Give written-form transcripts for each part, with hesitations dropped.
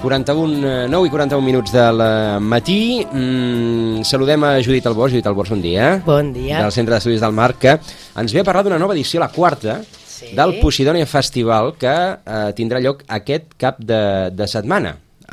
9 i 41 minuts del matí. Saludem a Judit Albors. Judit Albors, bon dia. Bon dia. Del Centre d'Estudis del Mar, que ens ve a parlar d'una nova edició, la quarta, del Posidònia Festival, que tindrà lloc aquest cap de setmana.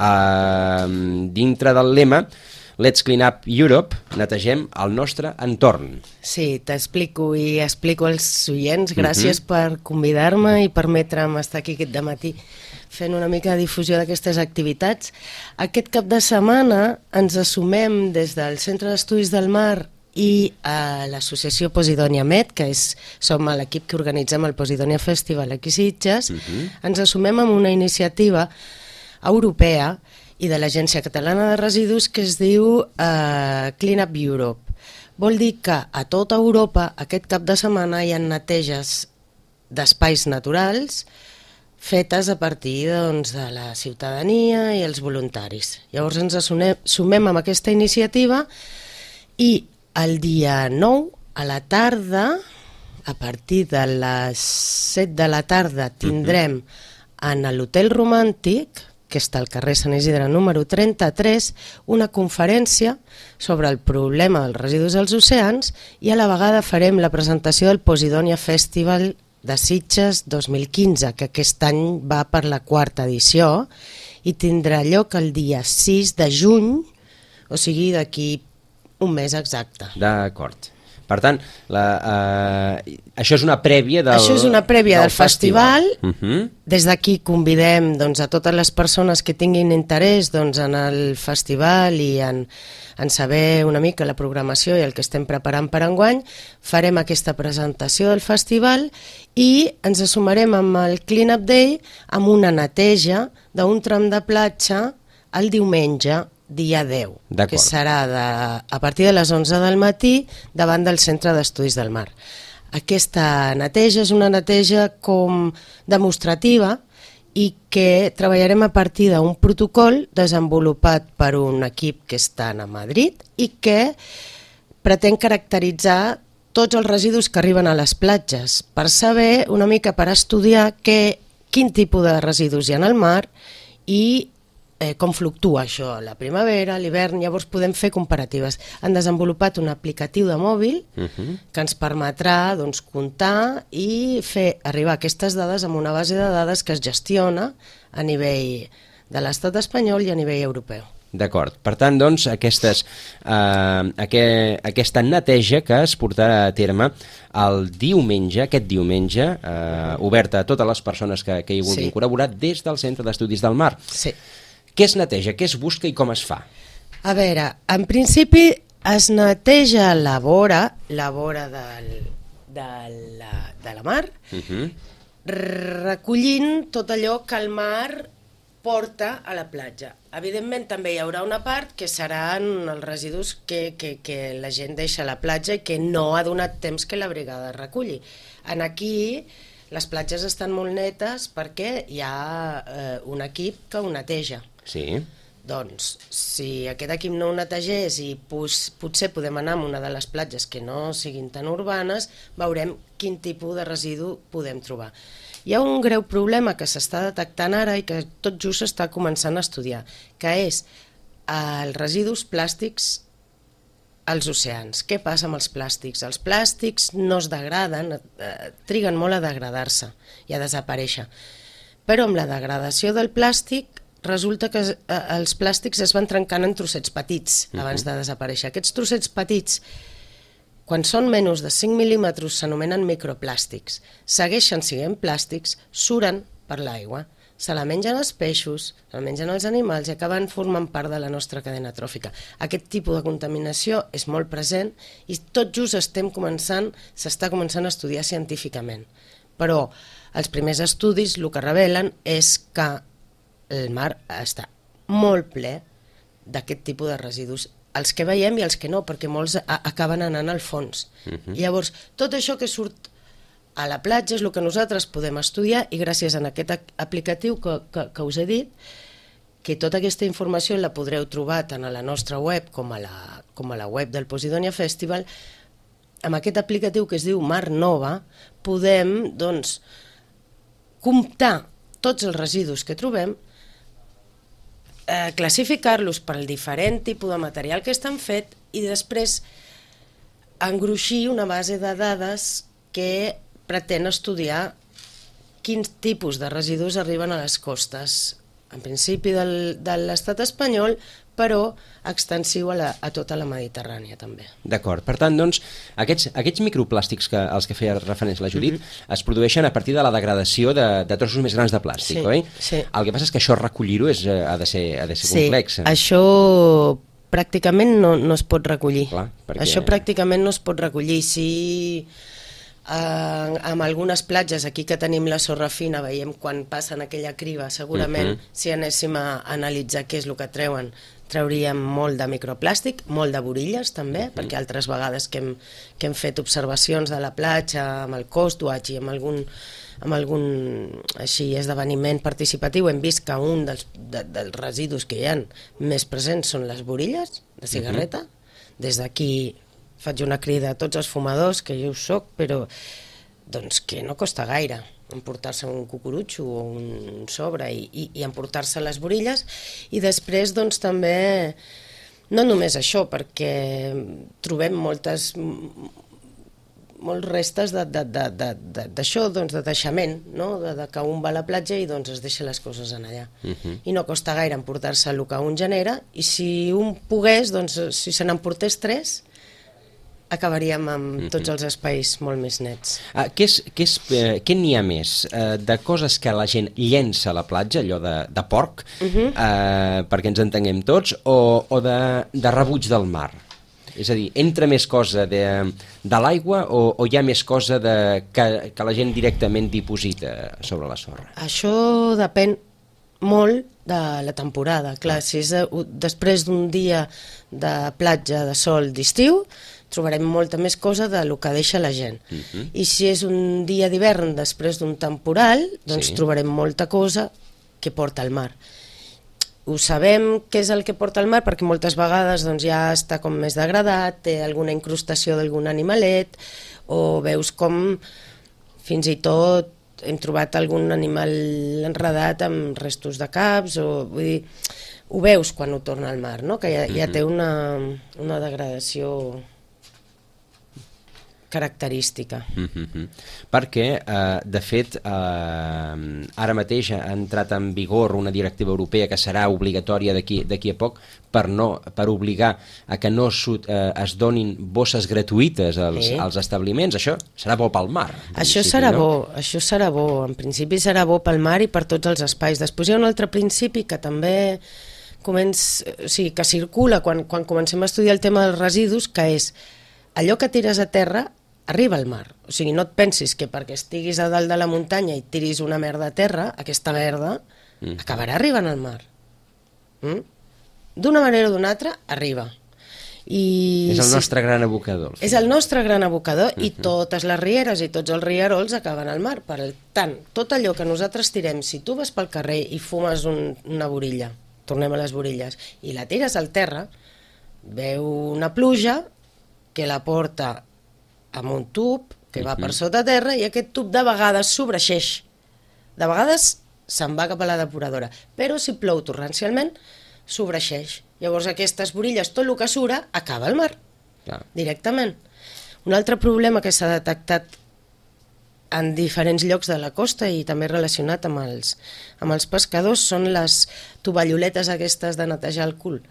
Dintre del lema Let's Clean Up Europe, netegem el nostre entorn. Sí, t'explico i explico als oients. Gràcies per convidar-me i permetre'm estar aquí aquest dematí fent una mica de difusió d'aquestes activitats. Aquest cap de setmana ens assumem des del Centre d'Estudis del Mar i a l'associació Posidònia Med, que som l'equip que organitzem el Posidònia Festival aquí a Sitges, ens assumem amb una iniciativa europea i de l'Agència Catalana de Residus que es diu Clean Up Europe. Vol dir que a tota Europa aquest cap de setmana hi ha neteges d'espais naturals fetes a partir de la ciutadania i els voluntaris. Llavors ens sumem amb aquesta iniciativa i el dia 9 a la tarda, a partir de les 7 de la tarda, tindrem en l'Hotel Romàntic, que està al carrer Sant Isidre número 33, una conferència sobre el problema dels residus als oceans i a la vegada farem la presentació del Posidònia Festival de Sitges 2015, que aquest any va per la quarta edició i tindrà lloc el dia 6 de juny, o sigui d'aquí un mes exacte. D'acord. Per tant, això és una prèvia del Això és una prèvia del festival. Des d'aquí convidem a totes les persones que tinguin interès en el festival i en saber una mica la programació i el que estem preparant per enguany. Farem aquesta presentació del festival i ens assumarem amb el Clean Up Day amb una neteja d'un tram de platja el diumenge, dia 10, que serà a partir de les 11 del matí davant del Centre d'Estudis del Mar. Aquesta neteja és una neteja com demostrativa i que treballarem a partir d'un protocol desenvolupat per un equip que està a Madrid i que pretén caracteritzar tots els residus que arriben a les platges per saber una mica, per estudiar quin tipus de residus hi ha al mar i com fluctua això a la primavera, a l'hivern. Llavors podem fer comparatives. Han desenvolupat un aplicatiu de mòbil que ens permetrà comptar i fer arribar aquestes dades amb una base de dades que es gestiona a nivell de l'estat espanyol i a nivell europeu. D'acord. Per tant, doncs, aquesta neteja que es portarà a terme aquest diumenge, oberta a totes les persones que hi vulguin col·laborar des del Centre d'Estudis del Mar. Sí. Què es neteja, què es busca i com es fa? A veure, en principi es neteja la vora de la mar, recollint tot allò que el mar porta a la platja. Evidentment també hi haurà una part que seran els residus que la gent deixa a la platja i que no ha donat temps que la brigada reculli. Aquí les platges estan molt netes perquè hi ha un equip que ho neteja. Sí. Doncs, si aquest equip no ho netegés i potser podem anar a una de les platges que no siguin tan urbanes, veurem quin tipus de residu podem trobar. Hi ha un greu problema que s'està detectant ara i que tot just s'està començant a estudiar, que és els residus plàstics als oceans. Què passa amb els plàstics? Els plàstics no es degraden, triguen molt a degradar-se i a desaparèixer. Però amb la degradació del plàstic resulta que els plàstics es van trencant en trossets petits abans de desaparèixer. Aquests trossets petits, quan són menys de 5 mil·límetres, s'anomenen microplàstics. Segueixen sent plàstics, suren per l'aigua, se la mengen els peixos, se la mengen els animals i acaben formant part de la nostra cadena tròfica. Aquest tipus de contaminació és molt present i tot just s'està començant a estudiar científicament. Però els primers estudis el que revelen és que el mar està molt ple d'aquest tipus de residus, els que veiem i els que no, perquè molts acaben anant al fons. Llavors, tot això que surt a la platja és el que nosaltres podem estudiar i gràcies a aquest aplicatiu que us he dit, que tota aquesta informació la podreu trobar tant a la nostra web com a la web del Posidònia Festival, amb aquest aplicatiu que es diu Mar Nova podem comptar tots els residus que trobem, classificar-los pel diferent tipus de material que estan fet i després engruixir una base de dades que pretén estudiar quins tipus de residus arriben a les costes, en principi de l'estat espanyol, però extensiu a tota la Mediterrània també. D'acord. Per tant, doncs, aquests microplàstics als que feia referència la Judit es produeixen a partir de la degradació de trossos més grans de plàstic, oi? Sí. El que passa és que això recollir-ho ha de ser complex. Sí, això pràcticament no es pot recollir. Clar, perquè... Això pràcticament no es pot recollir. Si amb algunes platges, aquí que tenim la sorra fina, veiem quan passen aquella criba, segurament si anéssim a analitzar què és el que treuen, trauríem molt de microplàstic, molt de borilles també, perquè altres vegades que hem fet observacions de la platja amb el Coastwatch i amb algun així esdeveniment participatiu, hem vist que un dels residus que hi ha més presents són les borilles de cigarreta. Des d'aquí faig una crida a tots els fumadors, que jo ho soc, però doncs que no costa gaire emportar-se un cucurutxo o un sobre i emportar-se les borilles, i després doncs també no només això, perquè trobem molts restes d'això, doncs de deixament, no? De que un va a la platja i doncs es deixa les coses en allà. I no costa gaire emportar-se el que un genera, i si un pogués, doncs si se n'emportés 3, acabaríem amb tots els espais molt més nets. Què n'hi ha més? De coses que la gent llença a la platja, allò de porc, perquè ens entenguem tots, o de rebuig del mar? És a dir, entra més cosa de l'aigua o hi ha més cosa que la gent directament diposita sobre la sorra? Això depèn molt de la temporada. Clar, si és després d'un dia de platja de sol d'estiu, trobarem molta més cosa del que deixa la gent. I si és un dia d'hivern després d'un temporal, doncs trobarem molta cosa que porta al mar. Ho sabem què és el que porta al mar perquè moltes vegades doncs, ja està com més degradat, té alguna incrustació d'algun animalet, o veus com fins i tot hem trobat algun animal enredat amb restos de caps, vull dir, ho veus quan ho torna al mar, no? Que ja té una degradació característica. Perquè, de fet, ara mateix ha entrat en vigor una directiva europea que serà obligatòria d'aquí a poc per obligar a que no es donin bosses gratuïtes als establiments. Això serà bo pel mar. Això serà bo. En principi serà bo pel mar i per tots els espais. Després hi ha un altre principi que també que circula quan comencem a estudiar el tema dels residus, que és allò que tires a terra arriba al mar. O sigui, no et pensis que perquè estiguis a dalt de la muntanya i tiris una merda a terra, aquesta merda acabarà arribant al mar. D'una manera o d'una altra, arriba. És el nostre gran abocador. És el nostre gran abocador i totes les rieres i tots els rierols acaben al mar. Per tant, tot allò que nosaltres tirem, si tu vas pel carrer i fumes una borilla, tornem a les borilles, i la tires al terra, veu una pluja que la porta amb un tub que va per sota terra i aquest tub de vegades sobreixeix. De vegades se'n va cap a la depuradora, però si plou torrencialment, sobreixeix. Llavors aquestes borilles, tot el que sura, acaba al mar, directament. Un altre problema que s'ha detectat en diferents llocs de la costa i també relacionat amb els pescadors són les tovalloletes aquestes de netejar el cul.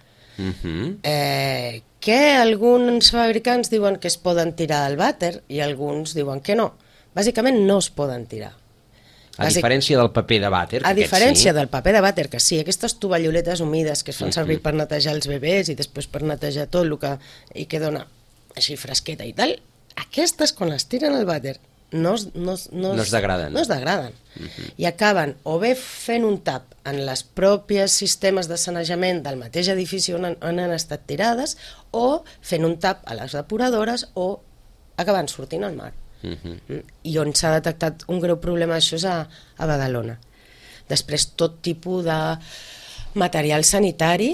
Que alguns fabricants diuen que es poden tirar al vàter i alguns diuen que no. Bàsicament no es poden tirar. A diferència del paper de vàter, a diferència del paper de vàter, que sí, aquestes tovalloletes humides que es fan servir per netejar els bebès i després per netejar tot el que dona així fresqueta i tal, aquestes quan les tiren al vàter no es degraden. I acaben o bé fent un tap en les pròpies sistemes de sanejament del mateix edifici on han estat tirades, o fent un tap a les depuradores, o acabant sortint al mar. I on s'ha detectat un greu problema d'això és a Badalona. Després tot tipus de material sanitari,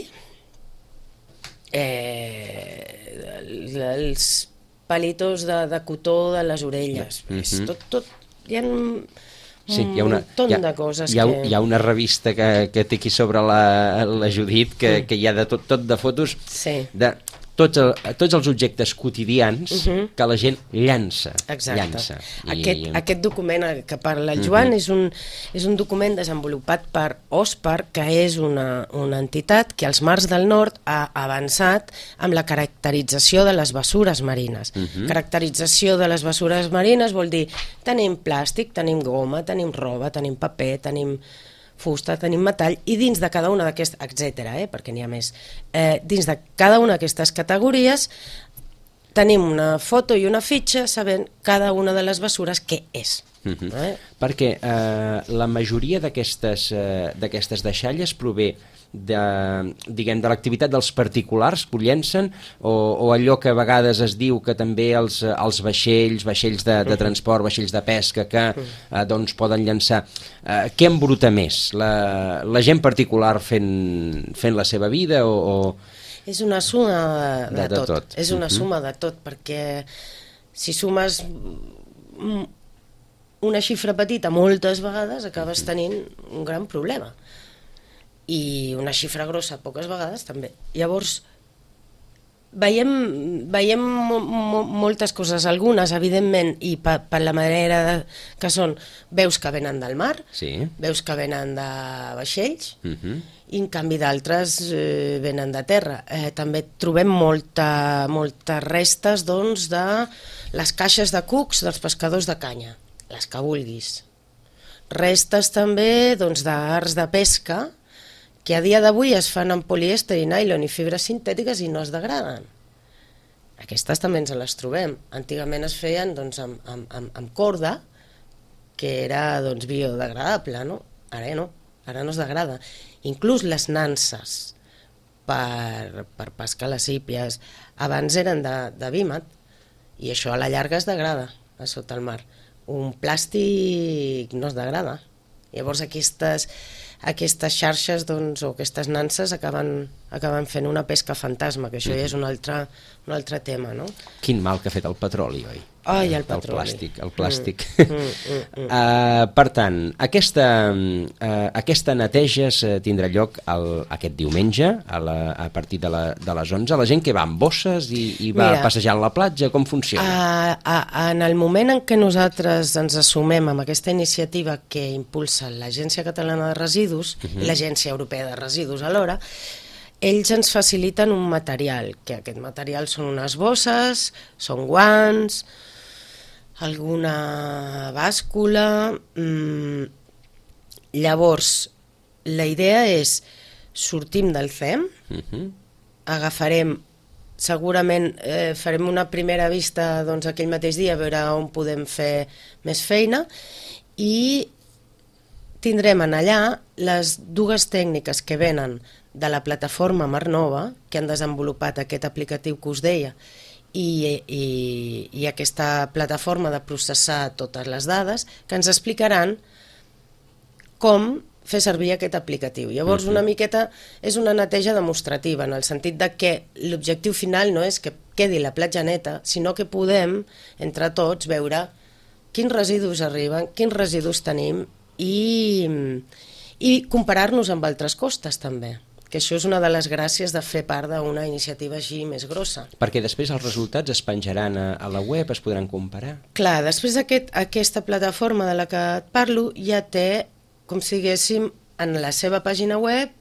els palitos de cotó de les orelles, hi ha Sí, un munt de coses. Hi ha una revista que té aquí sobre la Judit que hi ha de tot de fotos de tots els objectes quotidians que la gent llança. Exacte. Aquest document que parla el Joan és un document desenvolupat per OSPAR, que és una entitat que als mars del nord ha avançat amb la caracterització de les bessures marines. Caracterització de les bessures marines vol dir tenim plàstic, tenim goma, tenim roba, tenim paper, tenim fusta, tenim metall, i dins de cada una d'aquestes, etcètera, perquè n'hi ha més, dins de cada una d'aquestes categories tenim una foto i una fitxa sabent cada una de les bessures què és. Perquè la majoria d'aquestes deixalles prové de l'activitat dels particulars que ho llencen, o allò que a vegades es diu que també els vaixells de transport, vaixells de pesca que doncs poden llançar. Què embruta més? La gent particular fent la seva vida o... És una suma de tot. És una suma de tot, perquè si sumes una xifra petita moltes vegades acabes tenint un gran problema. I una xifra grossa poques vegades també. Llavors, veiem moltes coses, algunes evidentment, i per la manera que són, veus que venen del mar, veus que venen de vaixells, i en canvi d'altres venen de terra. També trobem moltes restes doncs, de les caixes de cucs dels pescadors de canya, les que vulguis. Restes també doncs, d'arts de pesca, que a dia d'avui es fan amb polièster i nylon i fibres sintètiques i no es degraden. Aquestes també ens les trobem. Antigament es feien doncs, amb corda, que era doncs, biodegradable, no? Ara no es degrada. Inclús les nanses per pescar les sípies abans eren de vímet, i això a la llarga es degrada a sota el mar. Un plàstic no es degrada. Llavors aquestes xarxes doncs, o aquestes nanses acaben fent una pesca fantasma, que això ja és un altre tema, no? Quin mal que ha fet el petroli, oi? Ai, el petroli. El plàstic. Per tant, aquesta neteja tindrà lloc aquest diumenge a partir de les 11. La gent que va amb bosses i va passejant la platja, com funciona? En el moment en què nosaltres ens assumem amb aquesta iniciativa que impulsa l'Agència Catalana de Residus i l'Agència Europea de Residus alhora, ells ens faciliten un material, que aquest material són unes bosses, són guants, alguna bàscula. Llavors, la idea és, sortim del CEM, agafarem, segurament farem una primera vista doncs, aquell mateix dia, a veure on podem fer més feina, i tindrem allà les dues tècniques que venen de la plataforma Mar Nova, que han desenvolupat aquest aplicatiu que us deia, i aquesta plataforma de processar totes les dades, que ens explicaran com fer servir aquest aplicatiu. Llavors, una miqueta és una neteja demostrativa, en el sentit de que l'objectiu final no és que quedi la platja neta, sinó que podem, entre tots, veure quins residus arriben, quins residus tenim, i comparar-nos amb altres costes també, que això és una de les gràcies de fer part d'una iniciativa així més grossa. Perquè després els resultats es penjaran a la web, es podran comparar? Clar, després aquesta plataforma de la que et parlo ja té, com si diguéssim, en la seva pàgina web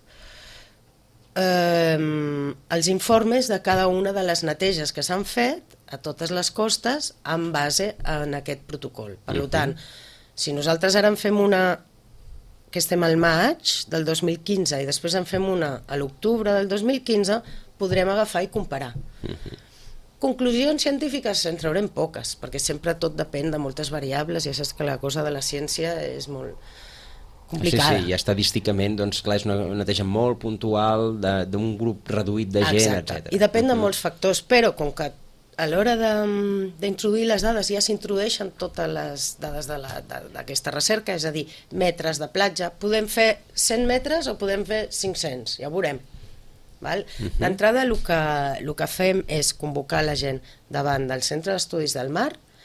els informes de cada una de les neteges que s'han fet a totes les costes en base en aquest protocol. Per tant, si nosaltres ara en fem una que estem al maig del 2015 i després en fem una a l'octubre del 2015, podrem agafar i comparar. Conclusions científiques en traurem poques, perquè sempre tot depèn de moltes variables, i ja saps que la cosa de la ciència és molt complicada. Sí, i estadísticament, doncs, clar, és una neteja molt puntual d'un grup reduït de gent, etc. I depèn de molts factors, però com que a l'hora d'introduir les dades ja s'introdueixen totes les dades d'aquesta recerca, és a dir, metres de platja, podem fer 100 metres o podem fer 500, ja ho veurem. D'entrada, el que fem és convocar la gent davant del Centre d'Estudis del Mar,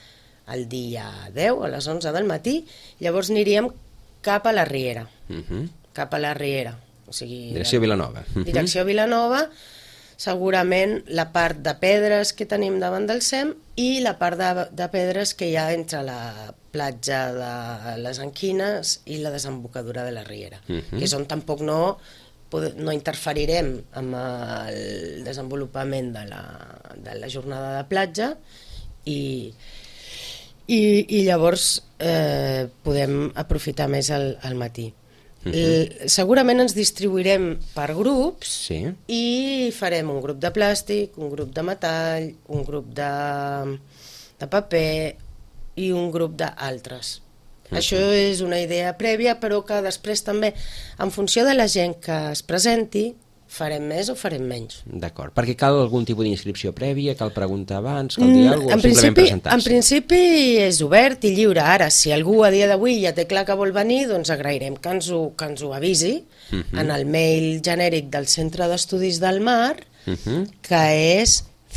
el dia 10 a les 11 del matí, llavors aniríem cap a la Riera, cap a la Riera. O sigui, Direcció Vilanova. Direcció Vilanova, segurament la part de pedres que tenim davant del SEM i la part de pedres que hi ha entre la platja de les Anquines i la desembocadura de la Riera, que és on tampoc no interferirem amb el desenvolupament de la jornada de platja i llavors podem aprofitar més el matí. Segurament ens distribuirem per grups i farem un grup de plàstic, un grup de metall, un grup de paper i un grup d'altres. Això és una idea prèvia, però que després també, en funció de la gent que es presenti, farem més o farem menys. D'acord, perquè cal algun tipus d'inscripció prèvia, cal preguntar abans, cal dir alguna cosa, o simplement presentar-se? En principi és obert i lliure. Ara, si algú a dia d'avui ja té clar que vol venir, doncs agrairem que ens ho avisi en el mail genèric del Centre d'Estudis del Mar, que és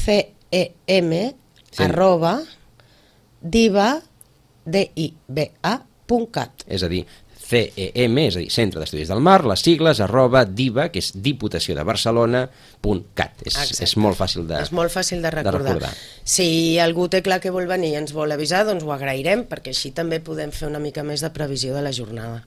cem@diva.cat. És a dir, CEM, és a dir, Centre d'Estudis del Mar, les sigles, @DIVA, que és Diputació de Barcelona.cat. És molt fàcil de recordar. Si algú té clar que vol venir i ens vol avisar, doncs ho agrairem, perquè així també podem fer una mica més de previsió de la jornada.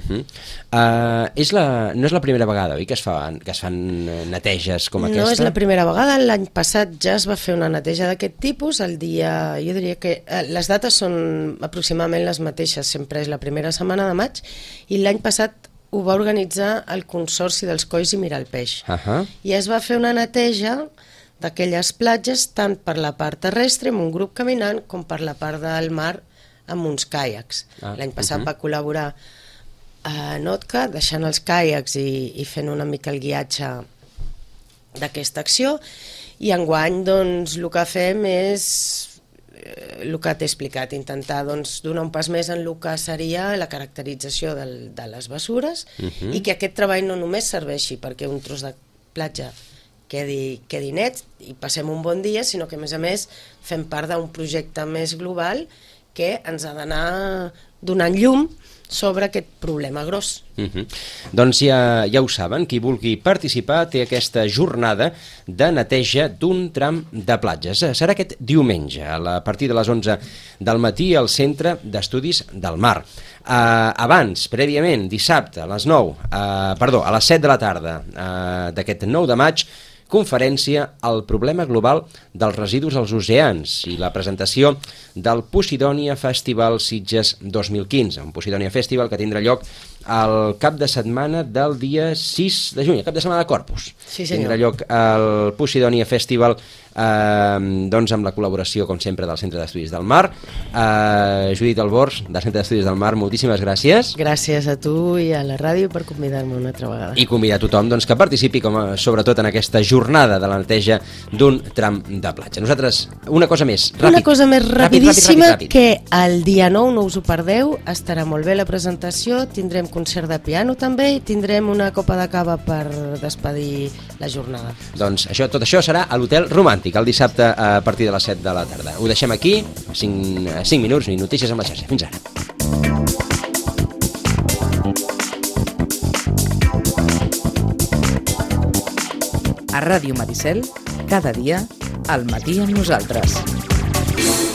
No és la primera vegada, oi, que es fan neteges com aquesta? No és la primera vegada. L'any passat ja es va fer una neteja d'aquest tipus. Jo diria que les dates són aproximadament les mateixes, sempre és la primera setmana de maig, i l'any passat ho va organitzar el Consorci dels Colls i Miralpeix. I es va fer una neteja d'aquelles platges tant per la part terrestre amb un grup caminant com per la part del mar amb uns caiacs. L'any passat va col·laborar a Notca deixant els caiacs i fent una mica el guiatge d'aquesta acció, i enguany doncs el que fem és el que t'he explicat, intentar donar un pas més en el que seria la caracterització de les bessures i que aquest treball no només serveixi perquè un tros de platja quedi net i passem un bon dia, sinó que a més fem part d'un projecte més global que ens ha d'anar donant llum sobre aquest problema gros. Doncs ja ho saben, qui vulgui participar té aquesta jornada de neteja d'un tram de platges. Serà aquest diumenge, a partir de les 11 del matí, al Centre d'Estudis del Mar. Abans, prèviament, dissabte, a les 7 de la tarda d'aquest 9 de maig, conferència al problema global dels residus als oceans i la presentació del Posidònia Festival Sitges 2015, un Posidònia Festival que tindrà lloc el cap de setmana del dia 6 de juny, el cap de setmana de Corpus. Sí, senyor. Tindrà lloc el Posidònia Festival doncs amb la col·laboració, com sempre, del Centre d'Estudis del Mar. Judit Albors, del Centre d'Estudis del Mar, moltíssimes gràcies. Gràcies a tu i a la ràdio per convidar-me una altra vegada. I convidar a tothom que participi, sobretot en aquesta jornada de la neteja d'un tram de platja. Nosaltres, una cosa més, rapidíssima, que el dia 9, no us ho perdeu, estarà molt bé la presentació, tindrem concert de piano també i tindrem una copa de cava per despedir la jornada. Doncs tot això serà a l'Hotel Romàntic, el dissabte a partir de les 7 de la tarda. Ho deixem aquí, 5 minuts i notícies amb la xarxa. Fins ara. A Ràdio Maricel, cada dia, al matí amb nosaltres.